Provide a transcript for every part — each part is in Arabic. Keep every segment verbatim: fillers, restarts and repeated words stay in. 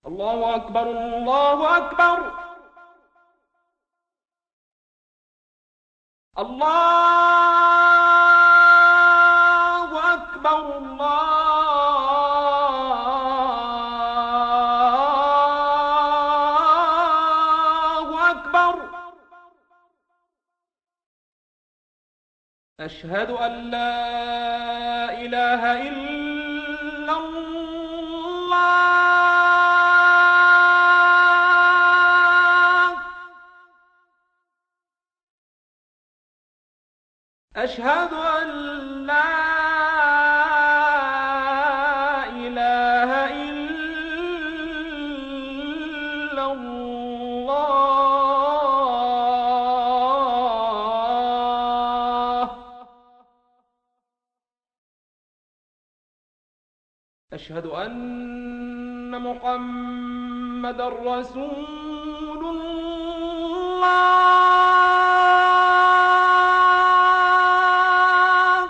الله أكبر الله أكبر. الله أكبر الله أكبر. أشهد أن لا إله إلا الله. أشهد أن لا إله إلا الله. أشهد أن محمدًا رسول الله.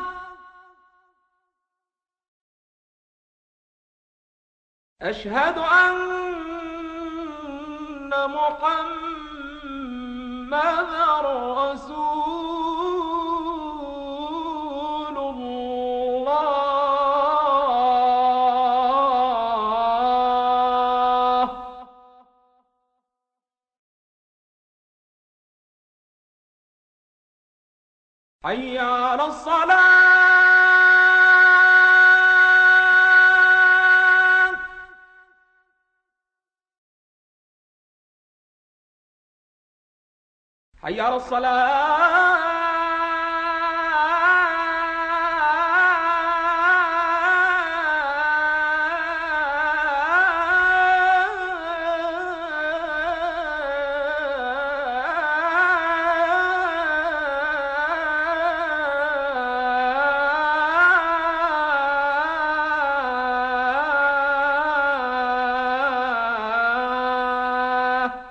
أشهد أن محمدًا رسول الله. حي على الصلاة. حي على الصلاة.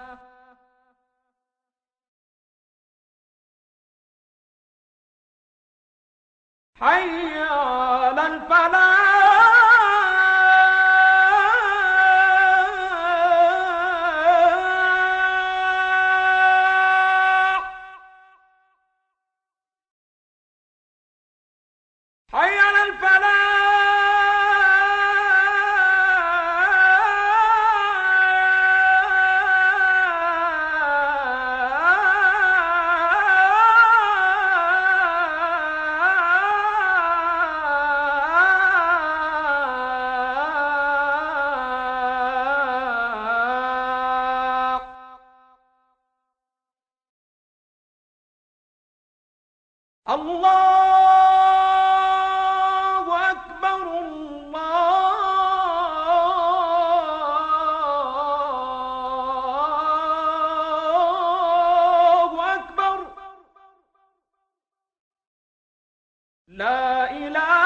حي على الفلاح. حي على الفلاح. الله أكبر الله أكبر. لا إله